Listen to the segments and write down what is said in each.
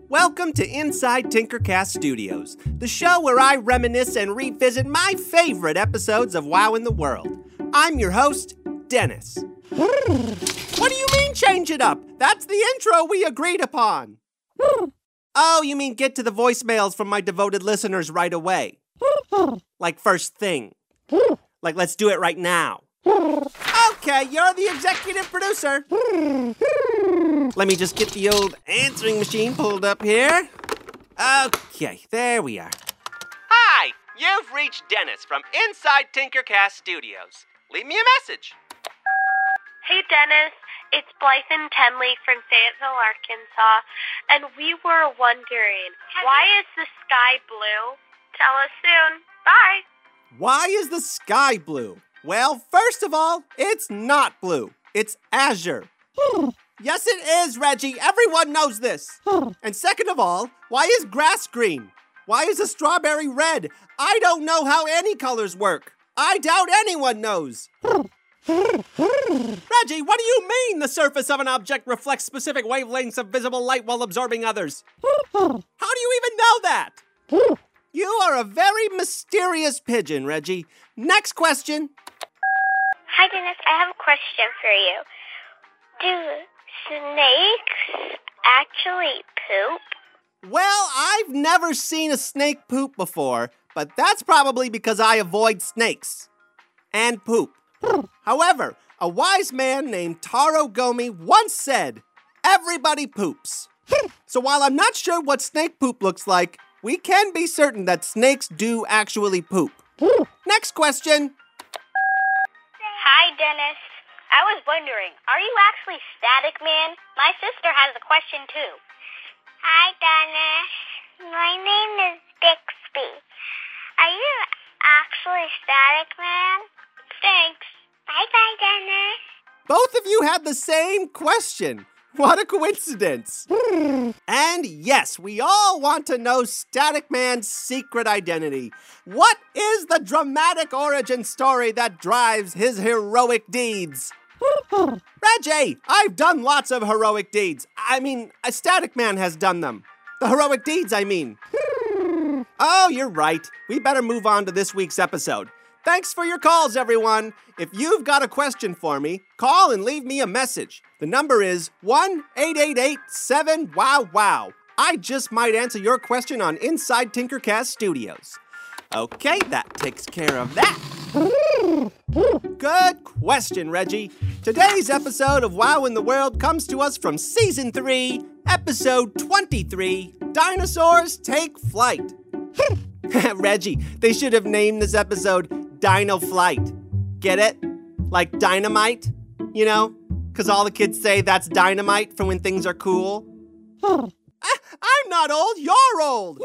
Welcome to Inside Tinkercast Studios, the show where I reminisce and revisit my favorite episodes of Wow in the World. I'm your host, Dennis. What do you mean change it up? That's the intro we agreed upon. Oh, you mean get to the voicemails from my devoted listeners right away. Like first thing. Like let's do it right now. Okay, you're the executive producer. Let me just get the old answering machine pulled up here. Okay, there we are. Hi, you've reached Dennis from Inside Tinkercast Studios. Leave me a message. Hey, Dennis. It's Blythe Tenley from Fayetteville, Arkansas, and we were wondering, why is the sky blue? Tell us soon. Bye. Why is the sky blue? Well, first of all, it's not blue. It's azure. Yes, it is, Reggie. Everyone knows this. And second of all, why is grass green? Why is a strawberry red? I don't know how any colors work. I doubt anyone knows. Reggie, what do you mean the surface of an object reflects specific wavelengths of visible light while absorbing others? How do you even know that? You are a very mysterious pigeon, Reggie. Next question. Hi, Dennis. I have a question for you. Do snakes actually poop? Well, I've never seen a snake poop before, but that's probably because I avoid snakes and poop. However, a wise man named Taro Gomi once said, everybody poops. So while I'm not sure what snake poop looks like, we can be certain that snakes do actually poop. Next question. Hi, Dennis. I was wondering, are you actually Static Man? My sister has a question, too. Hi, Dennis. My name is Bixby. Are you actually Static Man? Thanks. Bye-bye, Dennis. Both of you had the same question. What a coincidence. And yes, we all want to know Static Man's secret identity. What is the dramatic origin story that drives his heroic deeds? Reggie, I've done lots of heroic deeds. I mean, a Static Man has done them. The heroic deeds, I mean. Oh, you're right. We better move on to this week's episode. Thanks for your calls, everyone. If you've got a question for me, call and leave me a message. The number is 1-888-7-WOW-WOW. I just might answer your question on Inside Tinkercast Studios. Okay, that takes care of that. Good question, Reggie. Today's episode of Wow in the World comes to us from Season 3, Episode 23, Dinosaurs Take Flight. Reggie, they should have named this episode Dino Flight. Get it? Like dynamite, you know? Because all the kids say that's dynamite for when things are cool. I'm not old, you're old.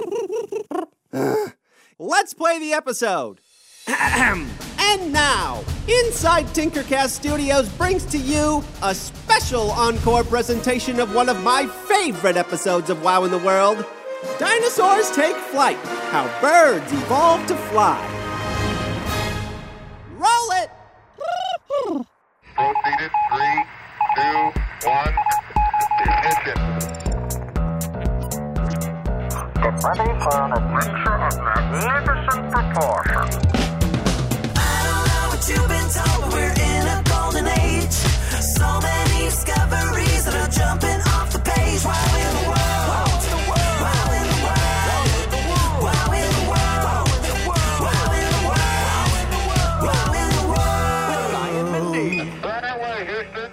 Let's play the episode. And now, Inside Tinkercast Studios brings to you a special encore presentation of one of my favorite episodes of Wow in the World, Dinosaurs Take Flight, How Birds Evolved to Fly. Roll it! Proceeded, 3, 2, 1, ignition. Get ready for an adventure of magnificent proportions. I don't know what you've been told, but we're in a golden age. So many discoveries that are jumping off the page. Wow in the world. Wow in the world. Wow in the world. Wow in the world. Wow in the world. Fire away, Houston.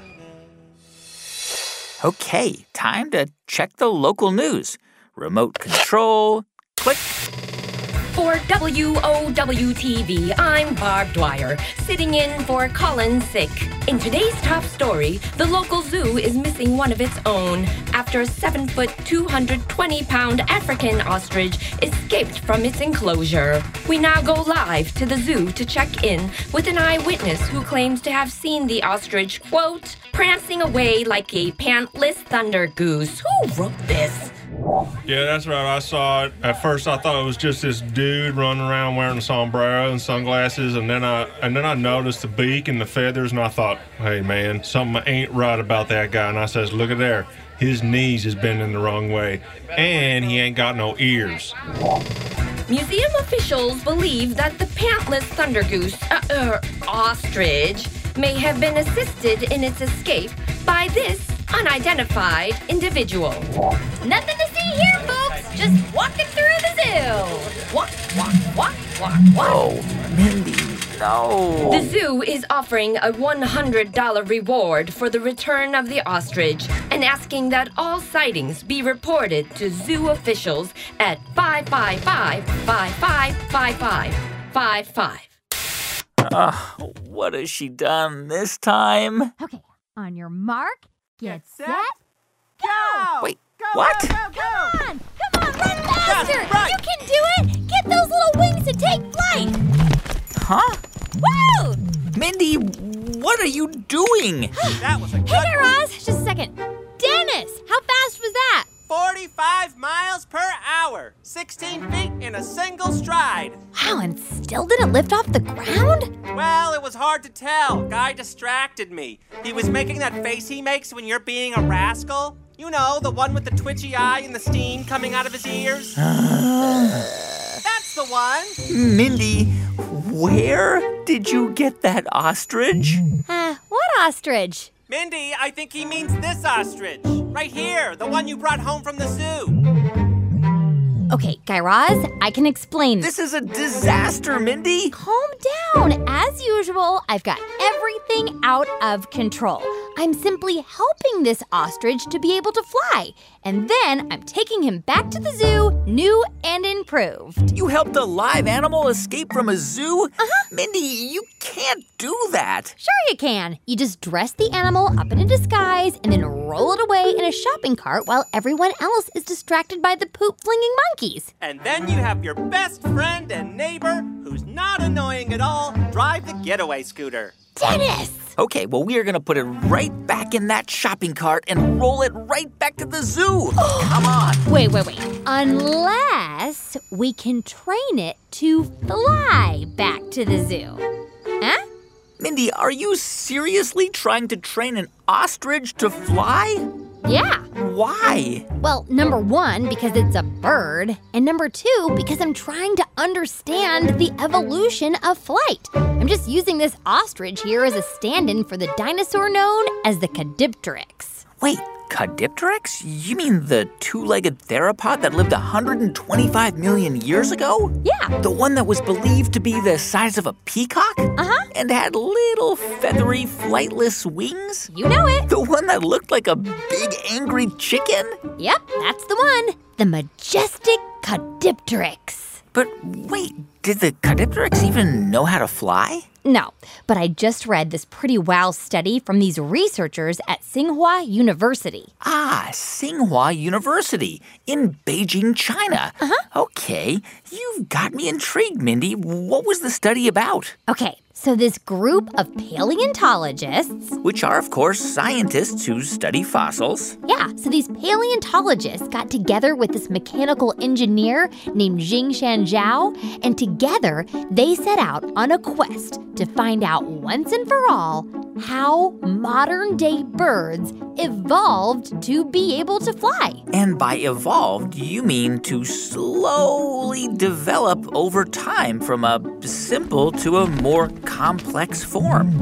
Okay, time to check the local news. Remote control, click. For WOW-TV, I'm Barb Dwyer, sitting in for Colin Sick. In today's top story, the local zoo is missing one of its own after a 7-foot, 220-pound African ostrich escaped from its enclosure. We now go live to the zoo to check in with an eyewitness who claims to have seen the ostrich, quote, prancing away like a pantless thunder goose. Who wrote this? Yeah, that's right. I saw it. At first, I thought it was just this dude running around wearing a sombrero and sunglasses, and then I noticed the beak and the feathers, and I thought, hey man, something ain't right about that guy. And I says, look at there. His knees is bending the wrong way, and he ain't got no ears. Museum officials believe that the pantless thunder goose, ostrich, may have been assisted in its escape by this unidentified individual. Nothing to see here, folks. Just walking through the zoo. Walk, walk, walk, walk, walk. Oh, Mindy, no. The zoo is offering a $100 reward for the return of the ostrich and asking that all sightings be reported to zoo officials at 555-555555. What has she done this time? Okay, on your mark, get set, Go! Wait, Go, what? Go, go, go! Come on, run faster! Yes, right. You can do it! Get those little wings to take flight! Huh? Woo! Mindy, what are you doing? That was a good Hey, Guy one. Raz, just a second. Dennis, how fast was that? 45 miles per hour, 16 feet in a single stride. Wow, and still didn't lift off the ground? Well, it was hard to tell. Guy distracted me. He was making that face he makes when you're being a rascal. You know, the one with the twitchy eye and the steam coming out of his ears. That's the one. Mindy, where did you get that ostrich? What ostrich? Mindy, I think he means this ostrich. Right here, the one you brought home from the zoo. Okay, Guy Raz, I can explain. This is a disaster, Mindy. Calm down. As usual, I've got everything out of control. I'm simply helping this ostrich to be able to fly. And then I'm taking him back to the zoo, new and improved. You helped a live animal escape from a zoo? Mindy, you can't do that. Sure you can. You just dress the animal up in a disguise and then roll it away in a shopping cart while everyone else is distracted by the poop-flinging monkeys. And then you have your best friend and neighbor, who's not annoying at all, drive the getaway scooter. Dennis! Okay, well, we are going to put it right back in that shopping cart and roll it right back to the zoo. Come on. Wait. Unless we can train it to fly back to the zoo. Huh? Mindy, are you seriously trying to train an ostrich to fly? Yeah. Why? Well, number one, because it's a bird. And number two, because I'm trying to understand the evolution of flight. I'm just using this ostrich here as a stand-in for the dinosaur known as the Caudipteryx. Wait, Caudipteryx? You mean the two-legged theropod that lived 125 million years ago? Yeah. The one that was believed to be the size of a peacock? Uh-huh. And had little feathery, flightless wings? You know it. The one that looked like a big, angry chicken? Yep, that's the one. The majestic Caudipteryx. But wait, did the Caudipteryx even know how to fly? No, but I just read this pretty wow study from these researchers at Tsinghua University. Ah, Tsinghua University in Beijing, China. Okay, you've got me intrigued, Mindy. What was the study about? Okay, so this group of paleontologists... Which are, of course, scientists who study fossils. Yeah, so these paleontologists got together with this mechanical engineer named Jingshan Zhao, and together they set out on a quest to find out once and for all how modern-day birds evolved to be able to fly. And by evolved, you mean to slowly develop over time from a simple to a more complex form.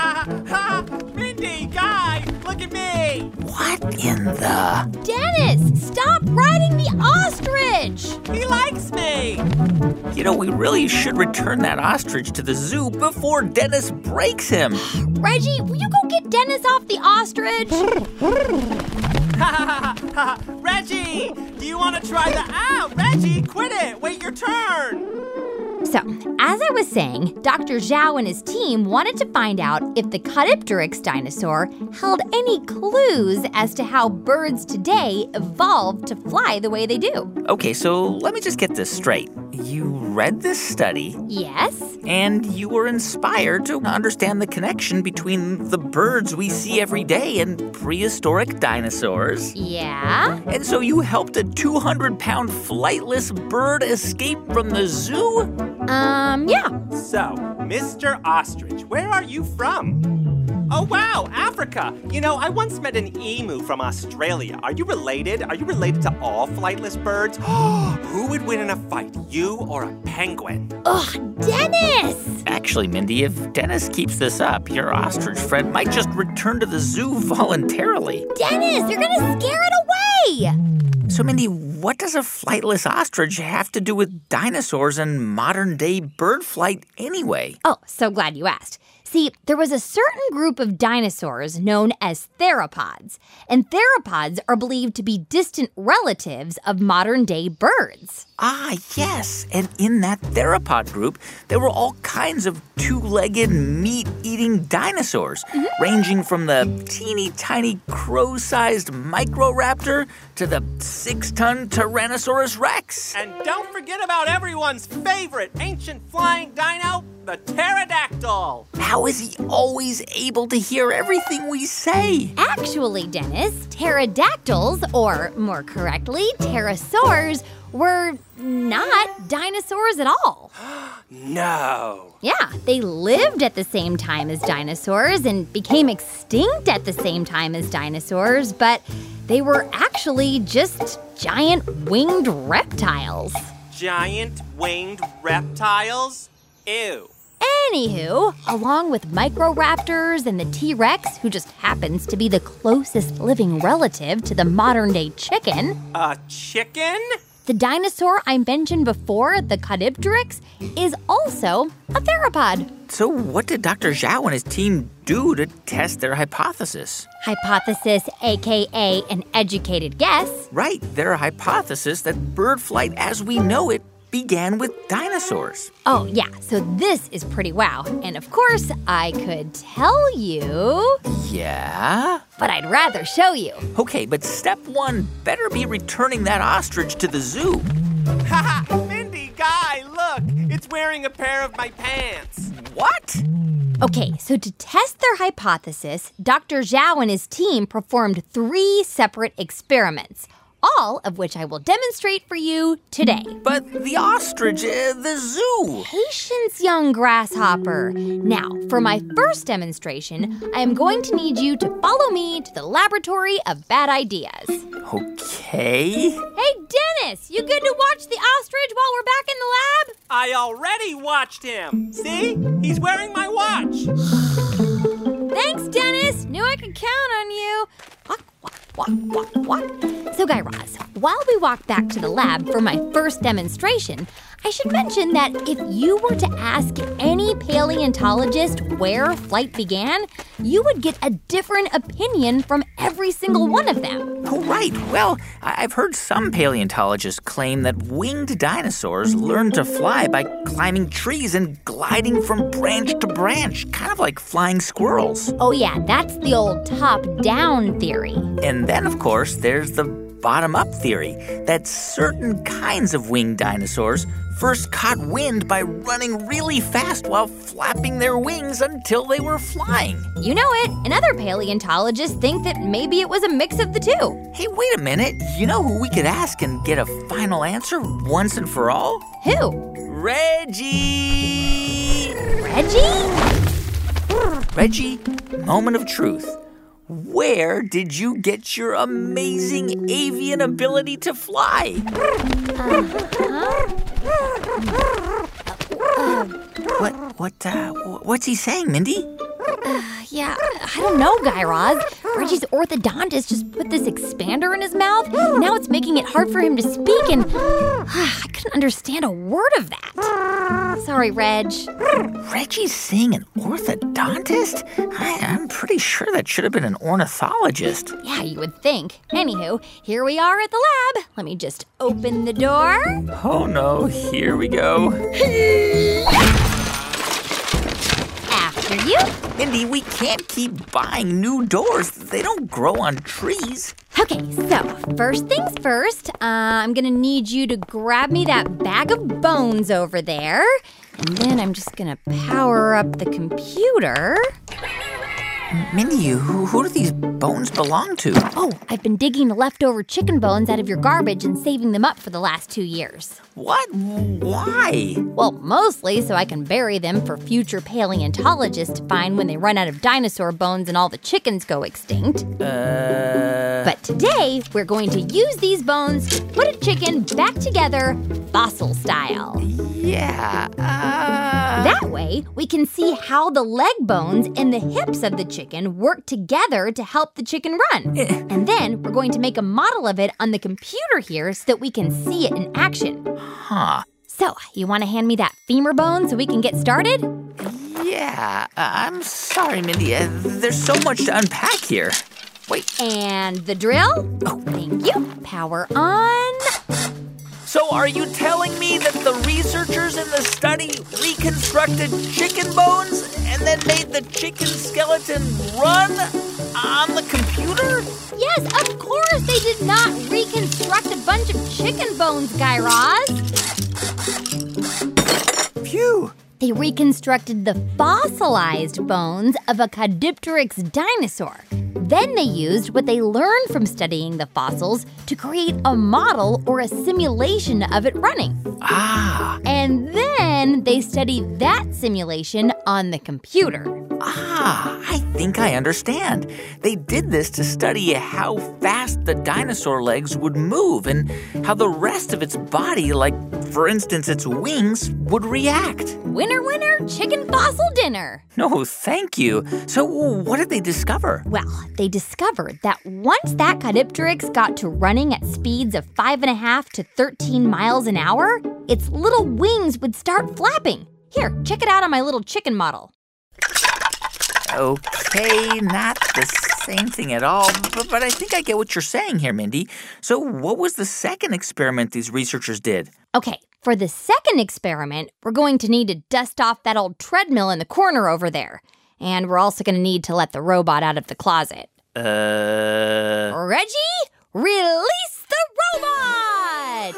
Mindy, Guy, look at me. What in the... Dennis, stop riding the ostrich! He likes me. You know, we really should return that ostrich to the zoo before Dennis breaks him. Reggie, will you go get Dennis off the ostrich? Reggie, do you want to try the... Ow, Reggie, quit it. Wait your turn. So, as I was saying, Dr. Zhao and his team wanted to find out if the Caudipteryx dinosaur held any clues as to how birds today evolved to fly the way they do. Okay, so let me just get this straight. You read this study, Yes? and you were inspired to understand the connection between the birds we see every day and prehistoric dinosaurs. Yeah? And so you helped a 200-pound flightless bird escape from the zoo? Yeah. So, Mr. Ostrich, where are you from? Oh, wow, Africa. You know, I once met an emu from Australia. Are you related? Are you related to all flightless birds? Who would win in a fight, you or a penguin? Ugh, Dennis! Actually, Mindy, if Dennis keeps this up, your ostrich friend might just return to the zoo voluntarily. Dennis, you're gonna scare it away! So, Mindy, what does a flightless ostrich have to do with dinosaurs and modern-day bird flight anyway? Oh, so glad you asked. See, there was a certain group of dinosaurs known as theropods, and theropods are believed to be distant relatives of modern-day birds. Ah, yes. And in that theropod group, there were all kinds of two-legged, meat-eating dinosaurs, ranging from the teeny tiny crow-sized Microraptor to the 6-ton Tyrannosaurus Rex. And don't forget about everyone's favorite ancient flying dino, the pterodactyl. How is he always able to hear everything we say? Actually, Dennis, pterodactyls, or more correctly, pterosaurs, were not dinosaurs at all. No. Yeah, they lived at the same time as dinosaurs and became extinct at the same time as dinosaurs, but they were actually just giant winged reptiles. Giant winged reptiles? Ew. Anywho, along with Microraptors and the T-Rex, who just happens to be the closest living relative to the modern-day chicken. A chicken? The dinosaur I mentioned before, the Caudipteryx, is also a theropod. So what did Dr. Zhao and his team do to test their hypothesis? Hypothesis, a.k.a. an educated guess. Right, their hypothesis that bird flight as we know it began with dinosaurs. Oh, yeah, so this is pretty wow. And of course, I could tell you. Yeah? But I'd rather show you. Okay, but step one better be returning that ostrich to the zoo. Ha! Mindy, Guy, look! It's wearing a pair of my pants. What? Okay, so to test their hypothesis, Dr. Zhao and his team performed 3 separate experiments, all of which I will demonstrate for you today. But the ostrich, the zoo. Patience, young grasshopper. Now, for my first demonstration, I am going to need you to follow me to the laboratory of bad ideas. Okay. Hey, Dennis, you good to watch the ostrich while we're back in the lab? I already watched him. See? He's wearing my watch. Thanks, Dennis. Knew I could count on you. Walk. So, Guy Raz, while we walk back to the lab for my first demonstration, I should mention that if you were to ask any paleontologist where flight began, you would get a different opinion from every single one of them. Oh, right. Well, I've heard some paleontologists claim that winged dinosaurs learned to fly by climbing trees and gliding from branch to branch, kind of like flying squirrels. Oh, yeah, that's the old top-down theory. And then, of course, there's the bottom-up theory that certain kinds of winged dinosaurs first caught wind by running really fast while flapping their wings until they were flying. You know it, and other paleontologists think that maybe it was a mix of the two. Hey, wait a minute. You know who we could ask and get a final answer once and for all? Who? Reggie! Reggie, moment of truth. Where did you get your amazing avian ability to fly? What's he saying, Mindy? Yeah, I don't know, Guy Raz. Reggie's orthodontist just put this expander in his mouth, and now it's making it hard for him to speak, and I couldn't understand a word of that. Sorry, Reg. Reggie's seeing an orthodontist? I'm pretty sure that should have been an ornithologist. Yeah, you would think. Anywho, here we are at the lab. Let me just open the door. Oh, no, here we go. After you. Mindy, we can't keep buying new doors. They don't grow on trees. Okay, so first things first, I'm gonna need you to grab me that bag of bones over there. And then I'm just gonna power up the computer. Mindy, who do these bones belong to? Oh, I've been digging the leftover chicken bones out of your garbage and saving them up for the last 2 years. What? Why? Well, mostly so I can bury them for future paleontologists to find when they run out of dinosaur bones and all the chickens go extinct. But today, we're going to use these bones to put a chicken back together fossil style. Yeah, That way, we can see how the leg bones and the hips of the chicken work together to help the chicken run. And then we're going to make a model of it on the computer here so that we can see it in action. Huh. So, you want to hand me that femur bone so we can get started? Yeah, I'm sorry, Mindy. There's so much to unpack here. Wait. And the drill? Oh, thank you. Power on. So are you telling me that the researchers in the study reconstructed chicken bones and then made the chicken skeleton run on the computer? Yes, of course they did not reconstruct a bunch of chicken bones, Guy Raz. Phew. They reconstructed the fossilized bones of a Caudipteryx dinosaur. Then they used what they learned from studying the fossils to create a model or a simulation of it running. Ah. And then they studied that simulation on the computer. Ah, I think I understand. They did this to study how fast the dinosaur legs would move and how the rest of its body, like, for instance, its wings, would react. Winner, winner, chicken fossil dinner. No, thank you. So what did they discover? Well, they discovered that once that Caudipteryx got to running at speeds of 5.5 to 13 miles an hour, its little wings would start flapping. Here, check it out on my little chicken model. Okay, not the same thing at all, but I think I get what you're saying here, Mindy. So what was the second experiment these researchers did? Okay, for the second experiment, we're going to need to dust off that old treadmill in the corner over there. And we're also going to need to let the robot out of the closet. Reggie, release the robot!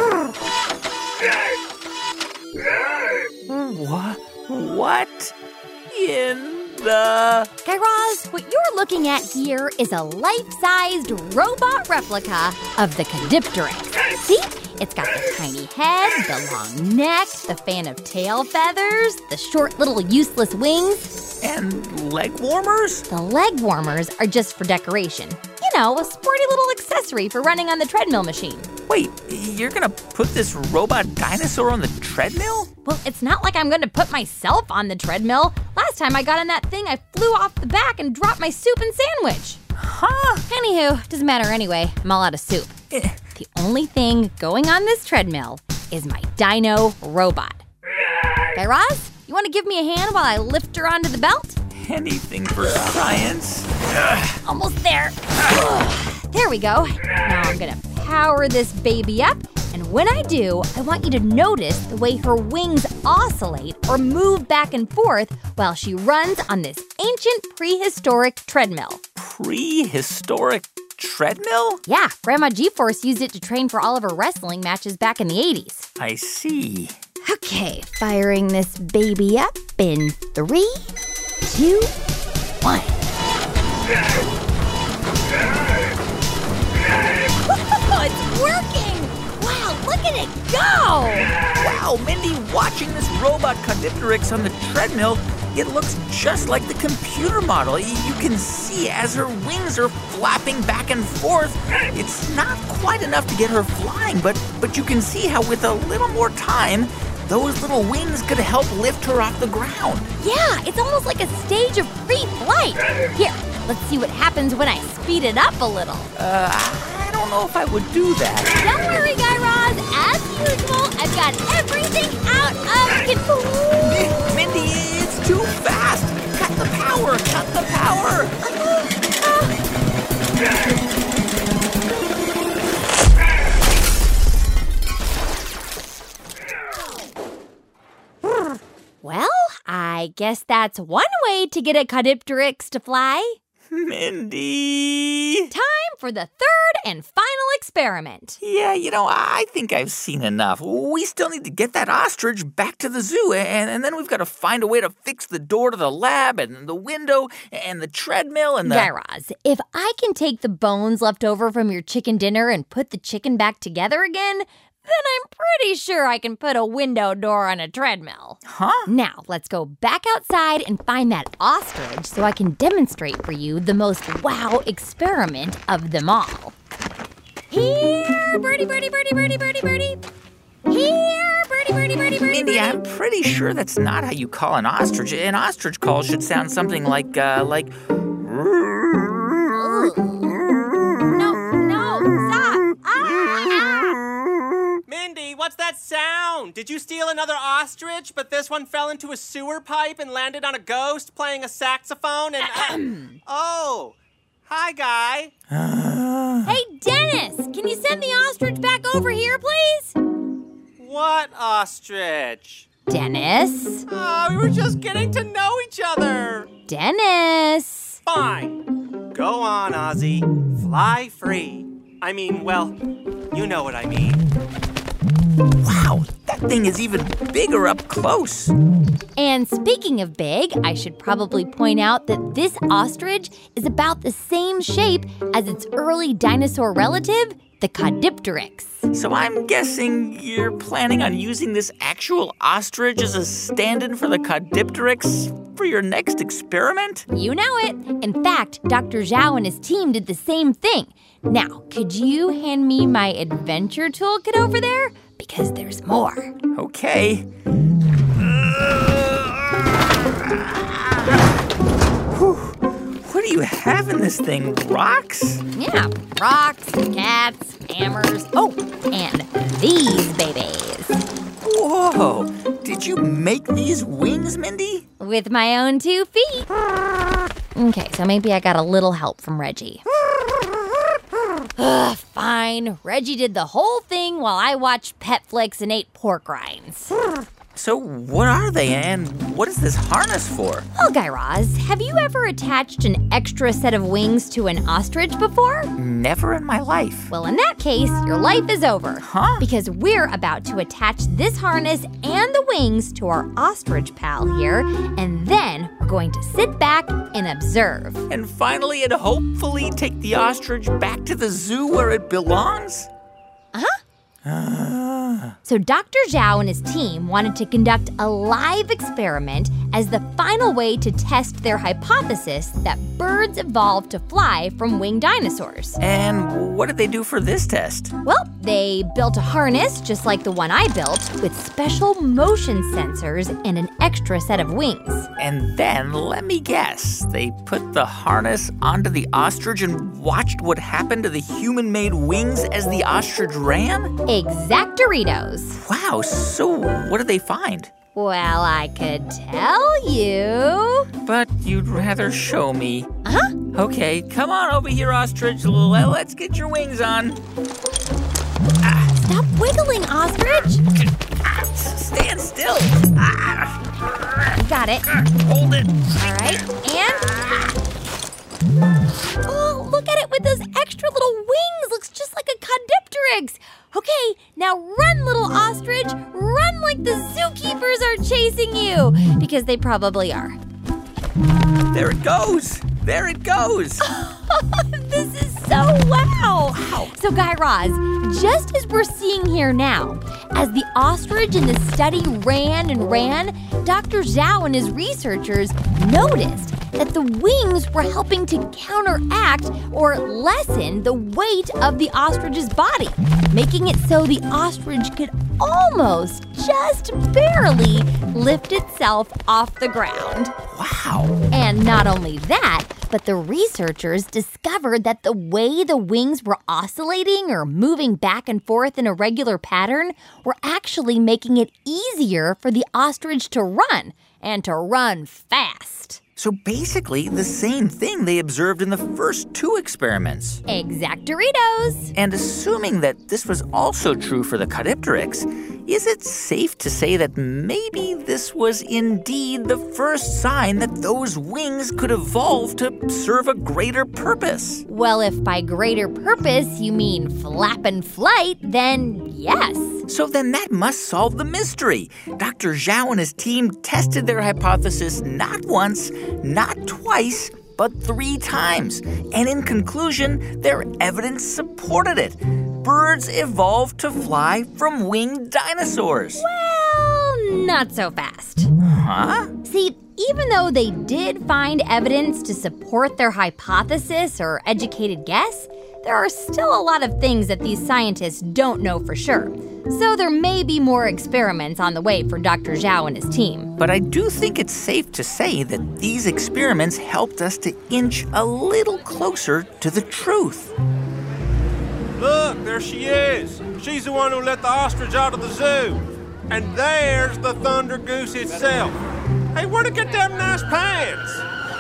What in the... Guy Raz, what you're looking at here is a life-sized robot replica of the Caudipteryx. See? It's got the tiny head, the long neck, the fan of tail feathers, the short little useless wings. And leg warmers? The leg warmers are just for decoration. You know, a sporty little accessory for running on the treadmill machine. Wait, you're gonna put this robot dinosaur on the treadmill? Well, it's not like I'm gonna put myself on the treadmill. Last time I got on that thing, I flew off the back and dropped my soup and sandwich. Huh? Anywho, doesn't matter anyway. I'm all out of soup. The only thing going on this treadmill is my dino robot. Guy Raz, you want to give me a hand while I lift her onto the belt? Anything for science. Almost there. There we go. Now I'm going to power this baby up. And when I do, I want you to notice the way her wings oscillate or move back and forth while she runs on this ancient prehistoric treadmill. Prehistoric treadmill? Yeah, Grandma G-Force used it to train for all of her wrestling matches back in the 80s. I see. Okay, firing this baby up in 3, 2, 1. Oh, it's working! Wow, look at it go! Wow, Mindy, watching this robot Caudipteryx on the treadmill, it looks just like the computer model. You can see as her wings are flapping back and forth. It's not quite enough to get her flying, but you can see how with a little more time, those little wings could help lift her off the ground. Yeah, it's almost like a stage of pre-flight. Here, let's see what happens when I speed it up a little. I don't know if I would do that. Don't worry, Guy Raz. As usual, I've got everything out of control. Mindy, it's too fast. Cut the power. Cut the power. Well, I guess that's one way to get a Caudipteryx to fly. Mindy. Time for the third and final experiment. Yeah, I think I've seen enough. We still need to get that ostrich back to the zoo, and then we've got to find a way to fix the door to the lab and the window and the treadmill and the... Guy Raz, if I can take the bones left over from your chicken dinner and put the chicken back together again, then I'm pretty sure I can put a window door on a treadmill. Huh? Now, let's go back outside and find that ostrich so I can demonstrate for you the most wow experiment of them all. Here, birdie, birdie, birdie, birdie, birdie, birdie. Here, birdie, birdie, birdie, birdie, Mindy, birdie. I'm pretty sure that's not how you call an ostrich. An ostrich call should sound something like... No, stop. Mindy, what's that sound? Did you steal another ostrich, but this one fell into a sewer pipe and landed on a ghost playing a saxophone and... Oh, hi, Guy. Hey, Dennis, can you send the ostrich back over here, please? What ostrich? Dennis? We were just getting to know each other. Dennis? Fine. Go on, Ozzy. Fly free. I mean, well, you know what I mean. Wow, that thing is even bigger up close. And speaking of big, I should probably point out that this ostrich is about the same shape as its early dinosaur relative, the Caudipteryx. So I'm guessing you're planning on using this actual ostrich as a stand-in for the Caudipteryx for your next experiment? You know it. In fact, Dr. Zhao and his team did the same thing. Now, could you hand me my adventure toolkit over there? Because there's more. Okay. What do you have in this thing? Rocks? Yeah, rocks, cats, hammers. Oh, and these babies. Whoa. Did you make these wings, Mindy? With my own 2 feet. Okay, so maybe I got a little help from Reggie. Fine. Reggie did the whole thing while I watched Petflix and ate pork rinds. So what are they, and what is this harness for? Well, Guy Raz, have you ever attached an extra set of wings to an ostrich before? Never in my life. Well, in that case, your life is over. Huh? Because we're about to attach this harness and the wings to our ostrich pal here, and then we're going to sit back and observe. And finally and hopefully take the ostrich back to the zoo where it belongs? So Dr. Zhao and his team wanted to conduct a live experiment as the final way to test their hypothesis that birds evolved to fly from winged dinosaurs. And what did they do for this test? Well, they built a harness just like the one I built with special motion sensors and an extra set of wings. And then, let me guess, they put the harness onto the ostrich and watched what happened to the human-made wings as the ostrich ran? Exactoritos. Wow, so what did they find? Well, I could tell you. But you'd rather show me. Uh-huh. Okay, come on over here, ostrich. Let's get your wings on. Stop wiggling, ostrich. Stand still. You got it. Hold it. All right, and... Oh, look at it with those extra little wings. Looks just like a Caudipteryx. Okay, now run, little ostrich. Run like the zookeepers are chasing you. Because they probably are. There it goes. There it goes. This is so wow. So, Guy Raz, just as we're seeing here now, as the ostrich in the study ran and ran, Dr. Zhao and his researchers noticed that the wings were helping to counteract or lessen the weight of the ostrich's body, making it so the ostrich could almost, just barely, lift itself off the ground. Wow. And not only that, but the researchers discovered that the way the wings were oscillating or moving back and forth in a regular pattern were actually making it easier for the ostrich to run, and to run fast. So basically, the same thing they observed in the first 2 experiments. Exactoritos. And assuming that this was also true for the Caudipteryx, is it safe to say that maybe this was indeed the first sign that those wings could evolve to serve a greater purpose? Well, if by greater purpose you mean flap and flight, then yes. So then that must solve the mystery. Dr. Zhao and his team tested their hypothesis not once, not twice, but 3 times. And in conclusion, their evidence supported it. Birds evolved to fly from winged dinosaurs. Well, not so fast. Huh? See, even though they did find evidence to support their hypothesis or educated guess, there are still a lot of things that these scientists don't know for sure. So there may be more experiments on the way for Dr. Zhao and his team. But I do think it's safe to say that these experiments helped us to inch a little closer to the truth. Look, there she is. She's the one who let the ostrich out of the zoo. And there's the thunder goose itself. Hey, where'd it get them nice pants?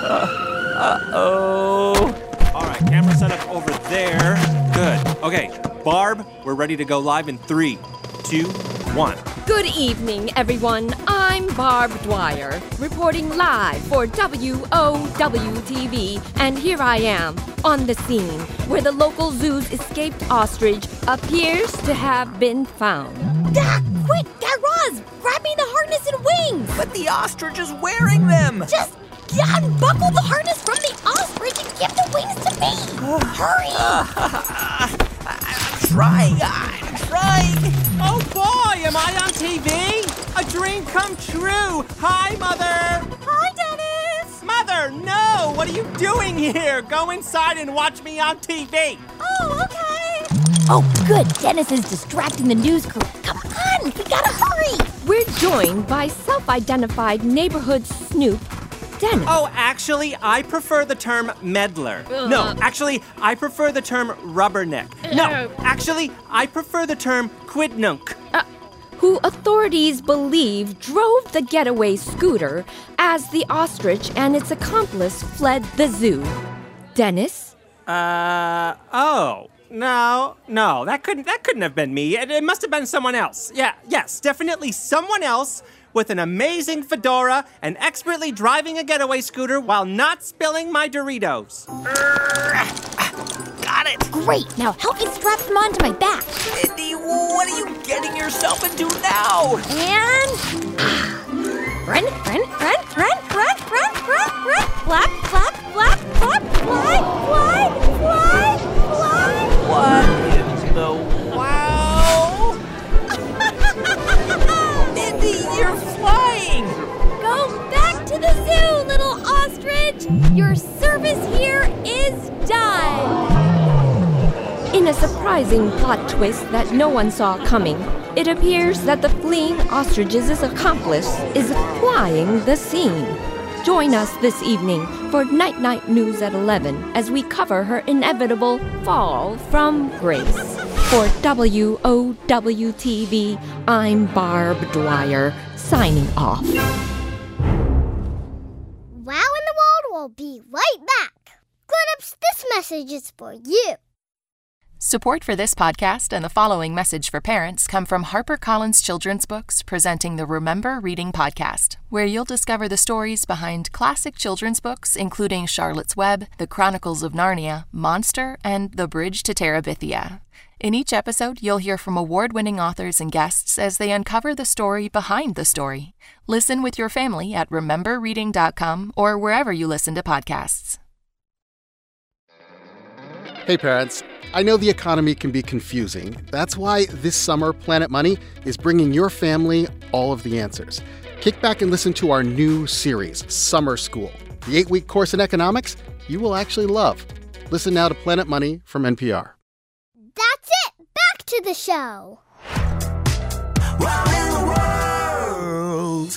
Uh-oh. All right, camera set up over there. Good. Okay, Barb, we're ready to go live in 3, 2, 1. Good evening, everyone. I'm Barb Dwyer, reporting live for WOW-TV, and here I am, on the scene, where the local zoo's escaped ostrich appears to have been found. Quick, Guy Raz, grab me the harness and wings! But the ostrich is wearing them! Just unbuckle the harness from the ostrich and give the wings to me! Hurry! I'm trying. Oh boy, am I on TV? A dream come true. Hi, Mother. Hi, Dennis! Mother, no! What are you doing here? Go inside and watch me on TV. Oh, okay. Oh, good. Dennis is distracting the news crew. Come on, we gotta hurry! We're joined by self-identified neighborhood snoop, Dennis. Oh, actually, I prefer the term meddler. No, actually, I prefer the term rubberneck. No, actually, I prefer the term quidnunk. Who authorities believe drove the getaway scooter as the ostrich and its accomplice fled the zoo. Dennis? Oh. No, that couldn't have been me. It must have been someone else. Yes, definitely someone else with an amazing fedora and expertly driving a getaway scooter while not spilling my Doritos. Got it. Great, now help me strap them onto my back. Mindy, what are you getting yourself into now? And run, flap, flap, flap, flap, fly. What in the wow? Mindy, you're flying! Go back to the zoo, little ostrich! Your service here is done! In a surprising plot twist that no one saw coming, it appears that the fleeing ostrich's accomplice is flying the scene. Join us this evening for Night Night News at 11 as we cover her inevitable fall from grace. For WOW-TV, I'm Barb Dwyer, signing off. Wow in the World will be right back. Grown-ups, this message is for you. Support for this podcast and the following message for parents come from HarperCollins Children's Books presenting the Remember Reading Podcast, where you'll discover the stories behind classic children's books including Charlotte's Web, The Chronicles of Narnia, Monster, and The Bridge to Terabithia. In each episode, you'll hear from award-winning authors and guests as they uncover the story behind the story. Listen with your family at rememberreading.com or wherever you listen to podcasts. Hey parents, I know the economy can be confusing. That's why this summer Planet Money is bringing your family all of the answers. Kick back and listen to our new series, Summer School. The 8-week course in economics you will actually love. Listen now to Planet Money from NPR. That's it. Back to the show. Wow in the world.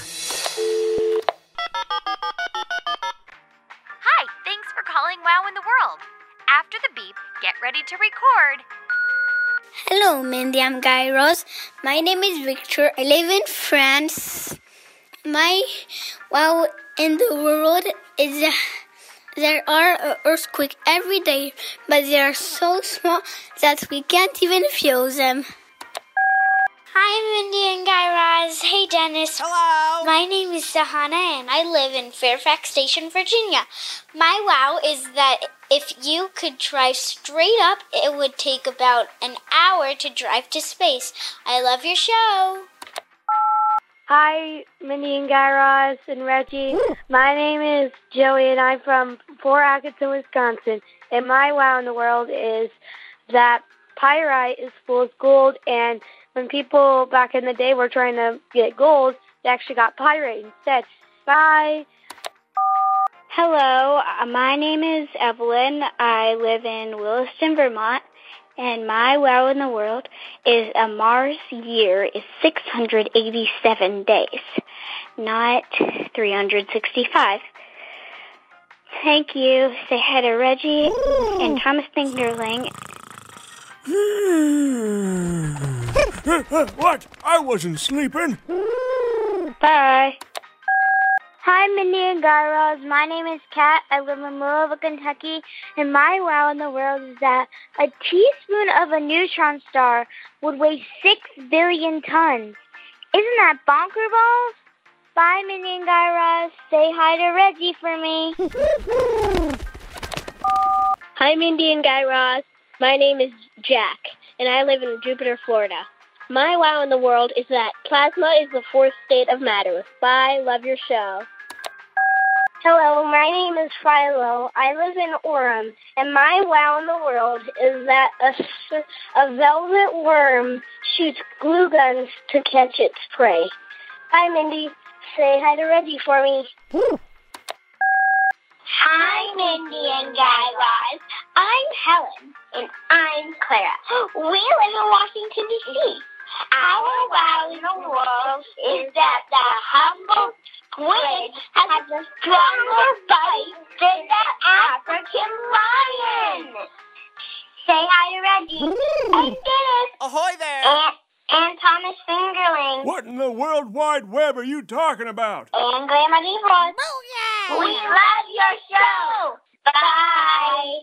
Hi, thanks for calling Wow in the World. After the beep, get ready to record. Hello, Mindy. I'm Guy Raz. My name is Victor. I live in France. My wow in the world is there are earthquakes every day, but they are so small that we can't even feel them. Hi, Mindy and Guy Raz. Hey, Dennis. Hello. My name is Sahana, and I live in Fairfax Station, Virginia. My wow is that if you could drive straight up, it would take about an hour to drive to space. I love your show. Hi, Mindy and Guy Raz and Reggie. My name is Joey, and I'm from Fort Atkinson, Wisconsin. And my wow in the world is that pyrite is full of gold, and when people back in the day were trying to get gold, they actually got pyrite instead. Bye. Hello, my name is Evelyn. I live in Williston, Vermont, and my wow in the world is a Mars year is 687 days, not 365. Thank you. Say hi to Reggie and Thomas Fingerling. What? I wasn't sleeping. Bye. Hi, Mindy and Guy Raz. My name is Kat. I live in Louisville, Kentucky. And my wow in the world is that a teaspoon of a neutron star would weigh 6 billion tons. Isn't that bonker balls? Bye, Mindy and Guy Raz. Say hi to Reggie for me. Hi, Mindy and Guy Raz. My name is Jack, and I live in Jupiter, Florida. My wow in the world is that plasma is the fourth state of matter. Bye. Love your show. Hello, my name is Philo. I live in Orem, and my wow in the world is that a velvet worm shoots glue guns to catch its prey. Hi, Mindy. Say hi to Reggie for me. Hi, Mindy and Guy Raz. I'm Helen, and I'm Clara. We live in Washington, D.C. Our wow in the world is that the humble squid has a stronger bite than the African lion. Say hi to Reggie and Dennis. Ahoy there. And Thomas Fingerling. What in the World Wide Web are you talking about? And Grandma Default. Oh, yeah. We love your show. Bye.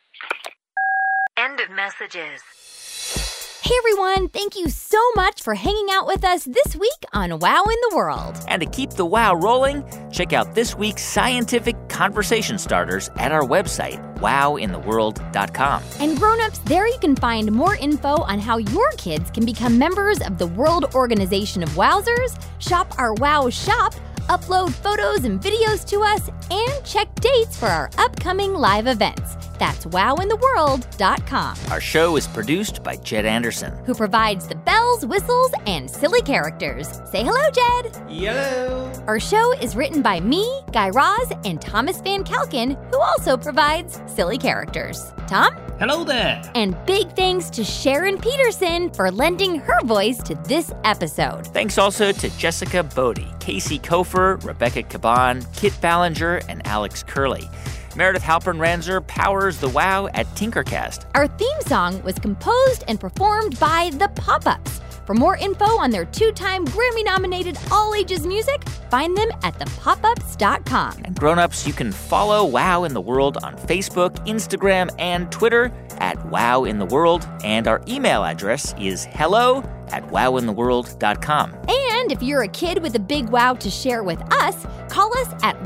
End of messages. Hey everyone, thank you so much for hanging out with us this week on Wow in the World. And to keep the wow rolling, check out this week's scientific conversation starters at our website, wowintheworld.com. And grown-ups, there you can find more info on how your kids can become members of the World Organization of Wowzers, shop our Wow shop, upload photos and videos to us, and check dates for our upcoming live events. That's wowintheworld.com. Our show is produced by Jed Anderson, who provides the bells, whistles, and silly characters. Say hello, Jed. Hello. Our show is written by me, Guy Raz, and Thomas Van Kalken, who also provides silly characters. Tom? Hello there. And big thanks to Sharon Peterson for lending her voice to this episode. Thanks also to Jessica Bodie, Casey Kofer, Rebecca Caban, Kit Ballinger, and Alex Curley. Meredith Halpern-Ranzer powers the wow at Tinkercast. Our theme song was composed and performed by The Pop-Ups. For more info on their 2-time Grammy-nominated all-ages music, find them at thepopups.com. And grown-ups, you can follow Wow in the World on Facebook, Instagram, and Twitter at Wow in the World. And our email address is hello@wowintheworld.com. And if you're a kid with a big wow to share with us, call us at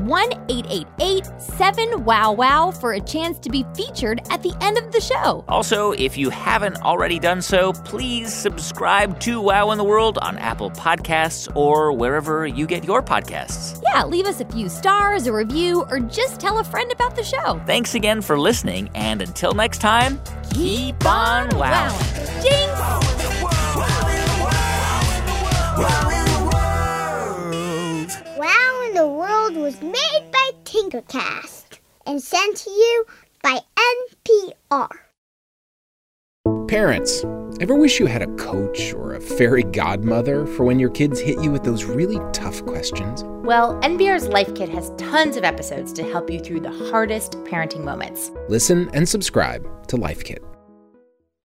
1-888-7-WOW-WOW for a chance to be featured at the end of the show. Also, if you haven't already done so, please subscribe to Wow in the World on Apple Podcasts or wherever you get your podcasts. Yeah, leave us a few stars, a review, or just tell a friend about the show. Thanks again for listening, and until next time, keep on wowing. Jinx! Wow in the World was made by Tinkercast and sent to you by NPR. Parents, ever wish you had a coach or a fairy godmother for when your kids hit you with those really tough questions? Well, NPR's Life Kit has tons of episodes to help you through the hardest parenting moments. Listen and subscribe to Life Kit.